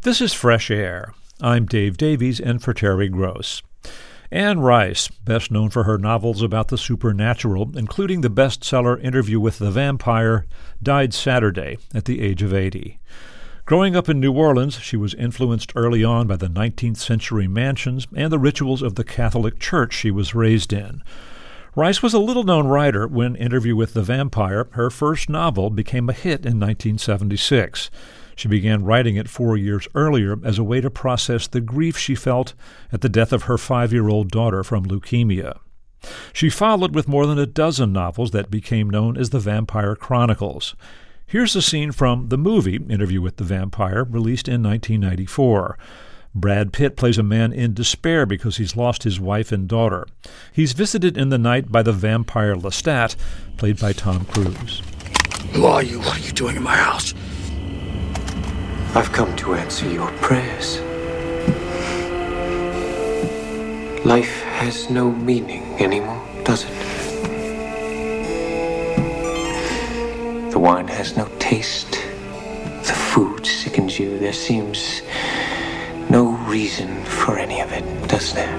This is Fresh Air. I'm Dave Davies, in for Terry Gross. Anne Rice, best known for her novels about the supernatural, including the bestseller Interview with the Vampire, died Saturday at the age of 80. Growing up in New Orleans, she was influenced early on by the 19th century mansions and the rituals of the Catholic Church she was raised in. Rice was a little-known writer when Interview with the Vampire, her first novel, became a hit in 1976. She began writing it 4 years earlier as a way to process the grief she felt at the death of her 5-year-old daughter from leukemia. She followed with more than a dozen novels that became known as the Vampire Chronicles. Here's a scene from the movie Interview with the Vampire, released in 1994. Brad Pitt plays a man in despair because he's lost his wife and daughter. He's visited in the night by the vampire Lestat, played by Tom Cruise. Who are you? What are you doing in my house? I've come to answer your prayers. Life has no meaning anymore, does it? The wine has no taste. The food sickens you. There seems no reason for any of it, does there?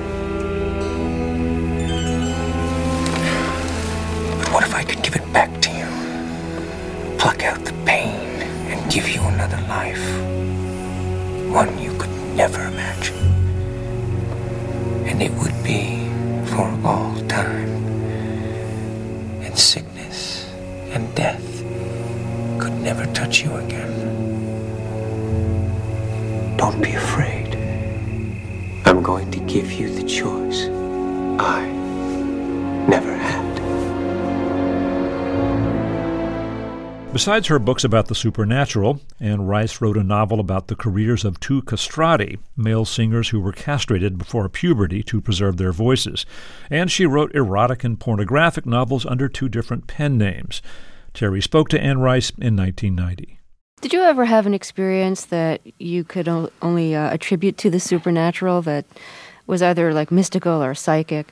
But what if I could give it back to you? Pluck out the pain and give you another life. One you could never imagine. And it would be for all time. And sickness and death could never touch you again. Don't be afraid. I'm going to give you the choice I never had. Besides her books about the supernatural, Anne Rice wrote a novel about the careers of two castrati, male singers who were castrated before puberty to preserve their voices. And she wrote erotic and pornographic novels under two different pen names. Terry spoke to Anne Rice in 1990. Did you ever have an experience that you could only attribute to the supernatural that was either like mystical or psychic?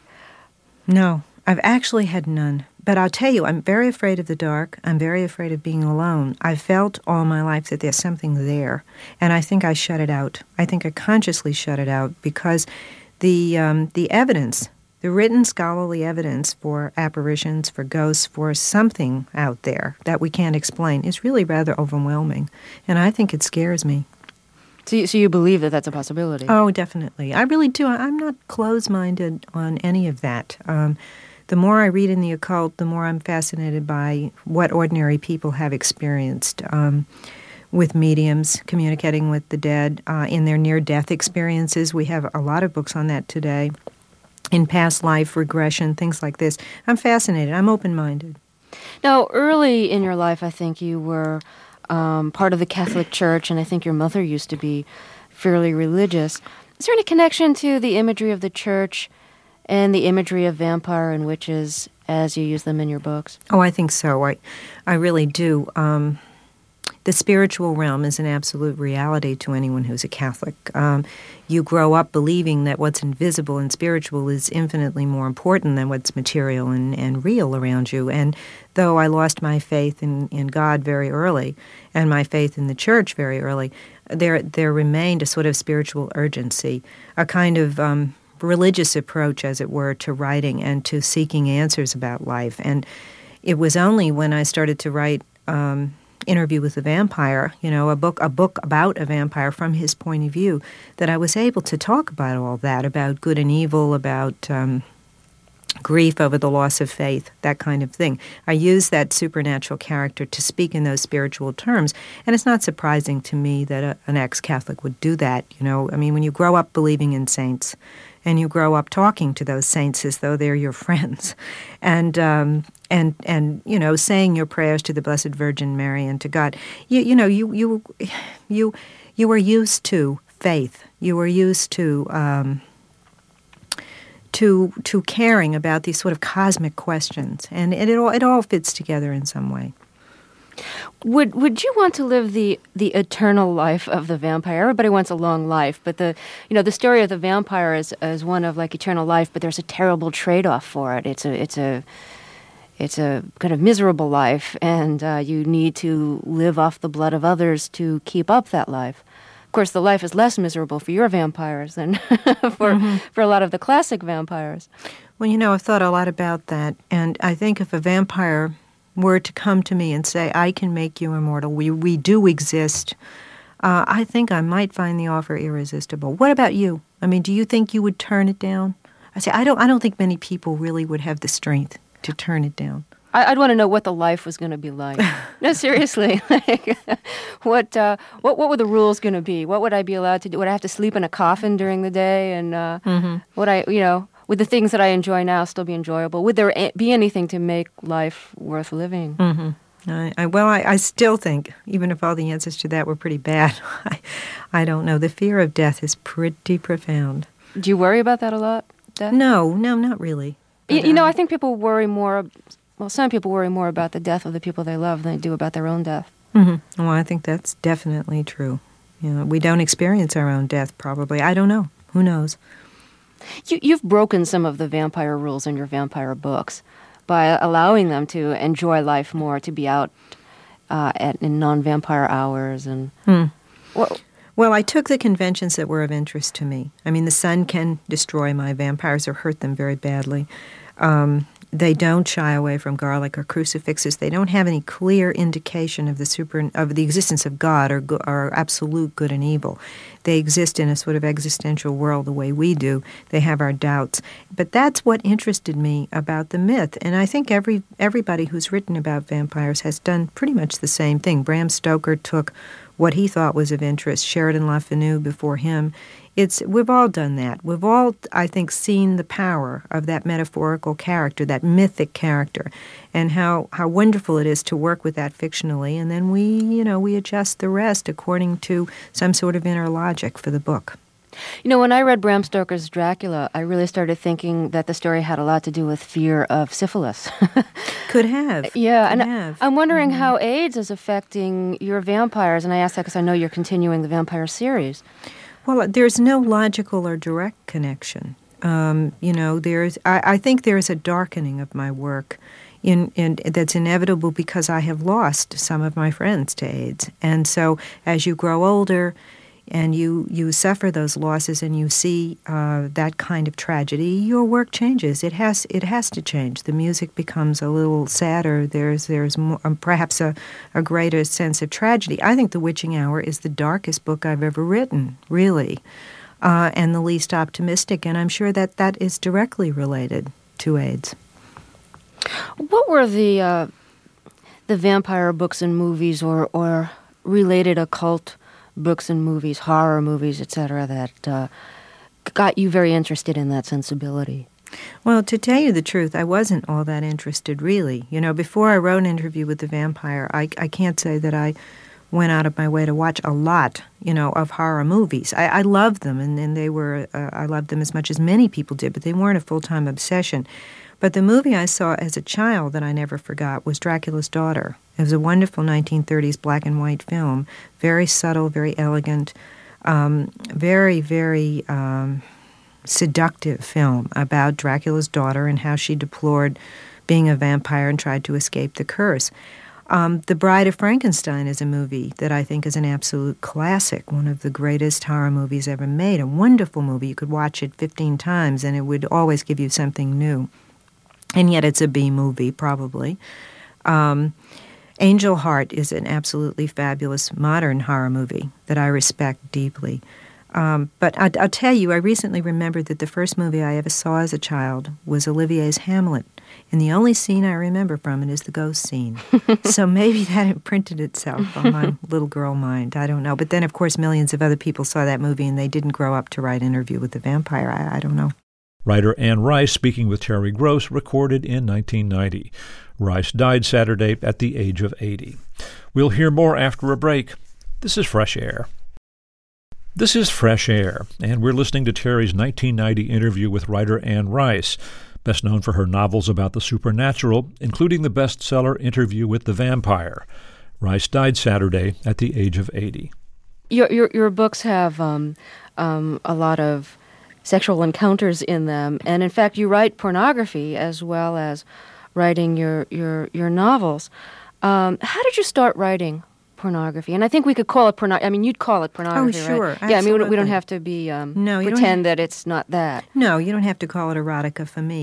No, I've actually had none. But I'll tell you, I'm very afraid of the dark. I'm very afraid of being alone. I've felt all my life that there's something there, and I think I shut it out. I think I consciously shut it out because the evidence, the written scholarly evidence for apparitions, for ghosts, for something out there that we can't explain is really rather overwhelming, and I think it scares me. So you believe that that's a possibility? Oh, definitely. I really do. I'm not closed-minded on any of that. The more I read in the occult, the more I'm fascinated by what ordinary people have experienced with mediums, communicating with the dead, in their near-death experiences. We have a lot of books on that today. In past life regression, things like this. I'm fascinated. I'm open-minded. Now, early in your life, I think you were part of the Catholic Church, and I think your mother used to be fairly religious. Is there any connection to the imagery of the church and the imagery of vampire and witches as you use them in your books? Oh, I think so. I really do. The spiritual realm is an absolute reality to anyone who's a Catholic. You grow up believing that what's invisible and spiritual is infinitely more important than what's material and real around you. And though I lost my faith in God very early and my faith in the church very early, there remained a sort of spiritual urgency, a kind of religious approach, as it were, to writing and to seeking answers about life. And it was only when I started to write Interview with the Vampire, a book about a vampire from his point of view, that I was able to talk about all that, about good and evil, about grief over the loss of faith, that kind of thing. I use that supernatural character to speak in those spiritual terms, and it's not surprising to me that an ex-Catholic would do that. I mean, when you grow up believing in saints, and you grow up talking to those saints as though they're your friends, and saying your prayers to the Blessed Virgin Mary and to God, you were used to faith. You were used to caring about these sort of cosmic questions, and it all fits together in some way. Would you want to live the eternal life of the vampire? Everybody wants a long life, but the story of the vampire is one of like eternal life, but there's a terrible trade-off for it. It's a kind of miserable life, and you need to live off the blood of others to keep up that life. Of course, the life is less miserable for your vampires than for a lot of the classic vampires. Well, I've thought a lot about that, and I think if a vampire were to come to me and say, I can make you immortal, we do exist, I think I might find the offer irresistible. What about you? I mean, do you think you would turn it down? I don't think many people really would have the strength to turn it down. I'd want to know what the life was going to be like. No, seriously. Like, what were the rules going to be? What would I be allowed to do? Would I have to sleep in a coffin during the day? And would I, would the things that I enjoy now still be enjoyable? Would there be anything to make life worth living? I still think, even if all the answers to that were pretty bad, I don't know. The fear of death is pretty profound. Do you worry about that a lot, death? No, not really. But, I think people worry more. Well, some people worry more about the death of the people they love than they do about their own death. Well, I think that's definitely true. We don't experience our own death, probably. I don't know. Who knows? You've broken some of the vampire rules in your vampire books by allowing them to enjoy life more, to be out in non-vampire hours. And Well, I took the conventions that were of interest to me. I mean, the sun can destroy my vampires or hurt them very badly. They don't shy away from garlic or crucifixes. They don't have any clear indication of the existence of God or absolute good and evil. They exist in a sort of existential world the way we do. They have our doubts. But that's what interested me about the myth. And I think everybody who's written about vampires has done pretty much the same thing. Bram Stoker took what he thought was of interest, Sheridan Le Fanu before him. We've all done that. We've all, I think, seen the power of that metaphorical character, that mythic character, and how wonderful it is to work with that fictionally. And then we adjust the rest according to some sort of inner logic for the book. When I read Bram Stoker's Dracula, I really started thinking that the story had a lot to do with fear of syphilis. Could have. Yeah, Could and have. I'm wondering how AIDS is affecting your vampires, and I ask that because I know you're continuing the vampire series. Well, there's no logical or direct connection. I think there's a darkening of my work and that's inevitable because I have lost some of my friends to AIDS. And so as you grow older and you suffer those losses and you see that kind of tragedy, your work changes. It has to change. The music becomes a little sadder. There's more, perhaps a greater sense of tragedy. I think The Witching Hour is the darkest book I've ever written, really, and the least optimistic. And I'm sure that is directly related to AIDS. What were the vampire books and movies or related occult books and movies, horror movies, etc., that got you very interested in that sensibility? Well, to tell you the truth, I wasn't all that interested, really. Before I wrote an Interview with the Vampire, I can't say that I went out of my way to watch a lot, of horror movies. I loved them, and they were, I loved them as much as many people did, but they weren't a full-time obsession. But the movie I saw as a child that I never forgot was Dracula's Daughter. It was a wonderful 1930s black and white film, very subtle, very elegant, very, very seductive film about Dracula's daughter and how she deplored being a vampire and tried to escape the curse. The Bride of Frankenstein is a movie that I think is an absolute classic, one of the greatest horror movies ever made, a wonderful movie. You could watch it 15 times and it would always give you something new. And yet it's a B movie, probably. Angel Heart is an absolutely fabulous modern horror movie that I respect deeply. But I'll tell you, I recently remembered that the first movie I ever saw as a child was Olivier's Hamlet. And the only scene I remember from it is the ghost scene. So maybe that imprinted itself on my little girl mind. I don't know. But then, of course, millions of other people saw that movie and they didn't grow up to write Interview with the Vampire. I don't know. Writer Anne Rice speaking with Terry Gross, recorded in 1990. Rice died Saturday at the age of 80. We'll hear more after a break. This is Fresh Air. This is Fresh Air, and we're listening to Terry's 1990 interview with writer Anne Rice, best known for her novels about the supernatural, including the bestseller Interview with the Vampire. Rice died Saturday at the age of 80. Your books have a lot of sexual encounters in them, and in fact, you write pornography as well as writing your novels. How did you start writing pornography, and I think we could call it pornography. I mean, you'd call it pornography, Oh, sure. right? Yeah, I mean, we Absolutely. don't have to be No, you don't pretend that it's not that. No, you don't have to call it erotica for me.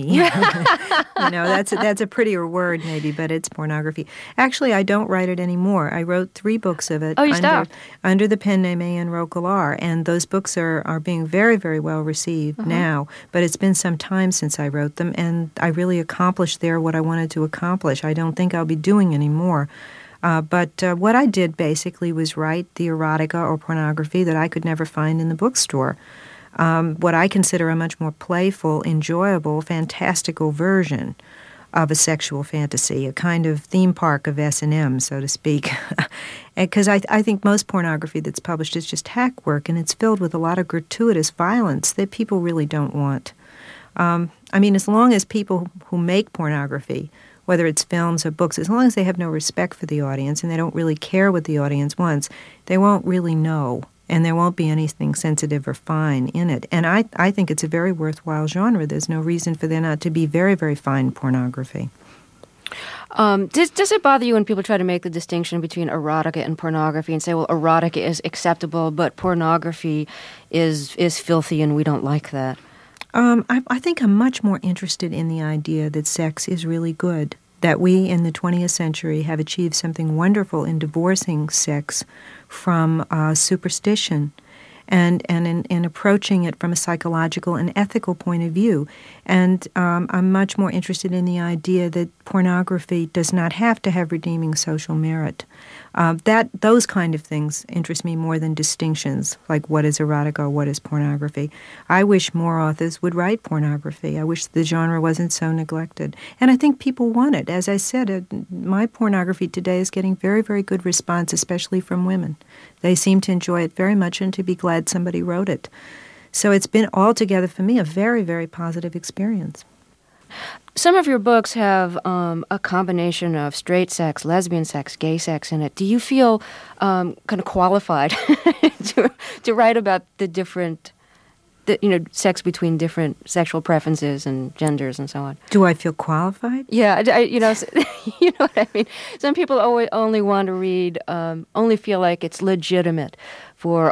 That's a prettier word maybe, but it's pornography. Actually, I don't write it anymore. I wrote 3 books of it. Oh, you stopped? Under the pen name Ann Roquelaure, and those books are being very, very well received now. But it's been some time since I wrote them, and I really accomplished there what I wanted to accomplish. I don't think I'll be doing any more. But what I did basically was write the erotica or pornography that I could never find in the bookstore. What I consider a much more playful, enjoyable, fantastical version of a sexual fantasy, a kind of theme park of S&M, so to speak. Because I think most pornography that's published is just hack work, and it's filled with a lot of gratuitous violence that people really don't want. I mean, as long as people who make pornography, whether it's films or books, as long as they have no respect for the audience and they don't really care what the audience wants, they won't really know, and there won't be anything sensitive or fine in it. And I think it's a very worthwhile genre. There's no reason for there not to be very, very fine pornography. Does it bother you when people try to make the distinction between erotica and pornography and say, well, erotica is acceptable, but pornography is filthy and we don't like that? I think I'm much more interested in the idea that sex is really good, that we in the 20th century have achieved something wonderful in divorcing sex from superstition and in approaching it from a psychological and ethical point of view. And I'm much more interested in the idea that pornography does not have to have redeeming social merit. Those kind of things interest me more than distinctions, like what is erotica or what is pornography. I wish more authors would write pornography. I wish the genre wasn't so neglected. And I think people want it. As I said, my pornography today is getting very, very good response, especially from women. They seem to enjoy it very much and to be glad somebody wrote it. So it's been altogether, for me, a very, very positive experience. Some of your books have a combination of straight sex, lesbian sex, gay sex in it. Do you feel kind of qualified to write about the different, sex between different sexual preferences and genders and so on? Do I feel qualified? Yeah, you know what I mean. Some people only want to read, only feel like it's legitimate for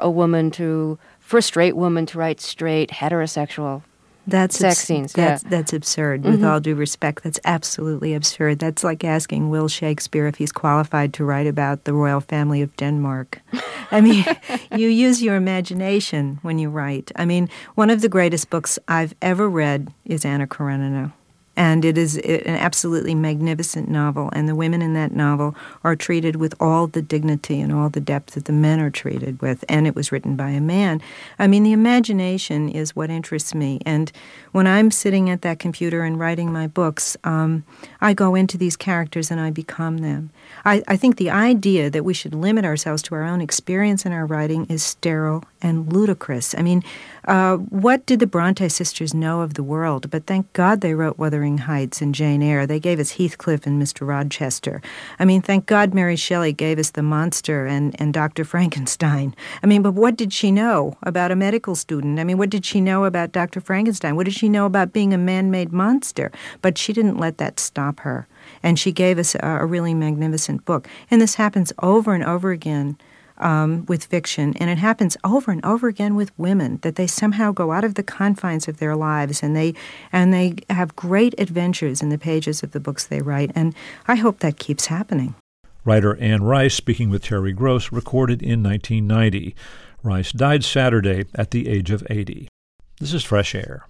a straight woman to write straight, heterosexual sex scenes. That's absurd. With all due respect, that's absolutely absurd. That's like asking Will Shakespeare if he's qualified to write about the royal family of Denmark. I mean, you use your imagination when you write. I mean, one of the greatest books I've ever read is Anna Karenina. And it is an absolutely magnificent novel, and the women in that novel are treated with all the dignity and all the depth that the men are treated with, and it was written by a man. I mean, the imagination is what interests me, and when I'm sitting at that computer and writing my books, I go into these characters and I become them. I think the idea that we should limit ourselves to our own experience in our writing is sterile and ludicrous. I mean, what did the Bronte sisters know of the world? But thank God they wrote Wuthering Heights and Jane Eyre. They gave us Heathcliff and Mr. Rochester. I mean, thank God Mary Shelley gave us The Monster and Dr. Frankenstein. I mean, but what did she know about a medical student? I mean, what did she know about Dr. Frankenstein? What did she know about being a man-made monster? But she didn't let that stop her. And she gave us a really magnificent book. And this happens over and over again with fiction, and it happens over and over again with women, that they somehow go out of the confines of their lives and they have great adventures in the pages of the books they write, and I hope that keeps happening. Writer Anne Rice speaking with Terry Gross, recorded in 1990. Rice died Saturday at the age of 80. This is Fresh Air.